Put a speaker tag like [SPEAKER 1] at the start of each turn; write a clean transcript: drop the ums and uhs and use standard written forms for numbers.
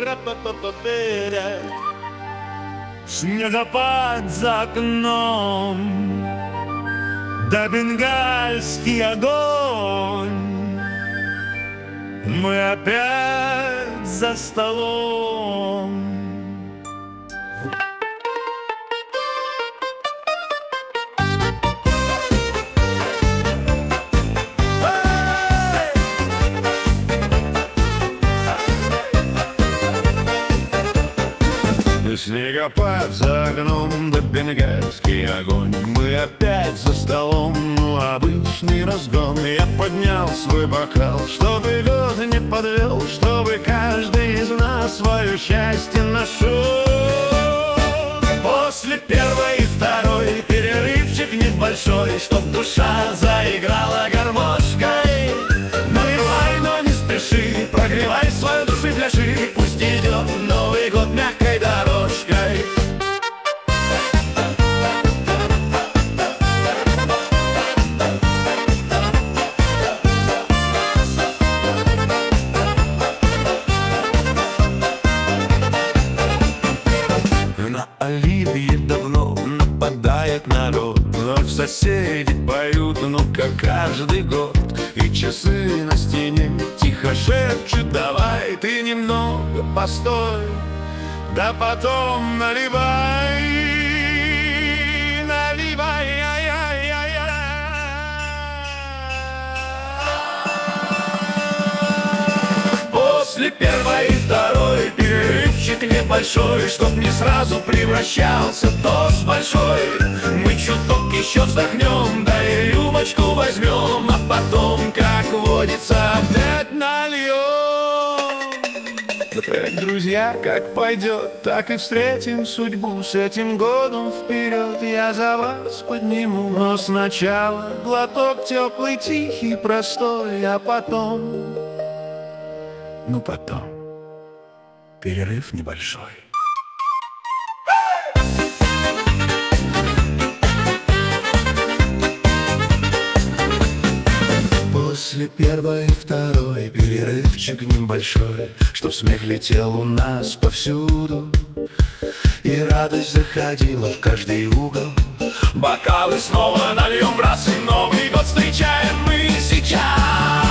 [SPEAKER 1] Снегопад за окном, да бенгальский огонь. Мы опять за столом. Снегопад за окном, да бенгальский огонь. Мы опять за столом, ну обычный разгон. Я поднял свой бокал, чтобы год не подвел, чтобы каждый из нас свое счастье нашел. После первой и второй перерывчик небольшой, чтоб душа заиграла гармошкой. Наливай, но не спеши, прогревай свою душу и пляши. Пусть идет Новый год мягкой дорожкой. На Оливье давно нападает народ, вновь соседи поют, ну как каждый год. И часы на стене тихо шепчут: давай ты немного постой, да потом наливай, наливай. После первой и второй перерывчик небольшой, чтоб не сразу превращался в тост большой. Мы чуток еще вздохнем, да и рюмочку возьмем, а потом, как водится, опять нальем. Эх, друзья, как пойдет, так и встретим судьбу. С этим годом вперед я за вас подниму. Но сначала глоток теплый, тихий, простой, а потом, ну потом, перерыв небольшой. После первой и второй перерывчик небольшой, чтоб смех летел у нас повсюду, и радость заходила в каждый угол. Бокалы снова нальем раз, и Новый год встречаем мы сейчас.